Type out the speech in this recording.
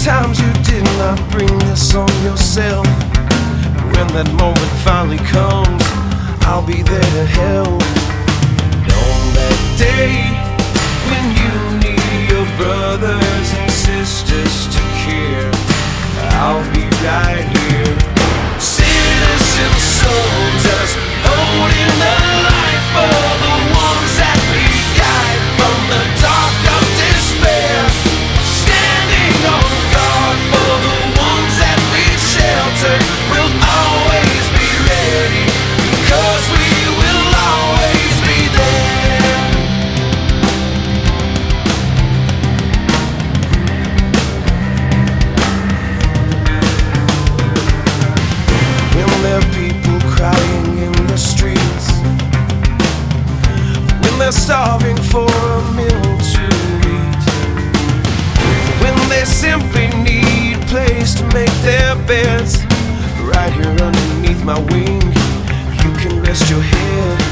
times you did not bring this on yourself. When that moment finally comes, I'll be there to help. And on that day when you need your brothers and sisters to care, I'll be right here. Citizen soldiers holding the light for the ones that we guide from the dark of despair. Standing on guard for the ones that we shelter. We'll always be ready, because we will always be there. When there are people crying in the streets, when they're starving for a meal to eat, when they simply need a place to make their beds, right here underneath my wing, you can rest your head.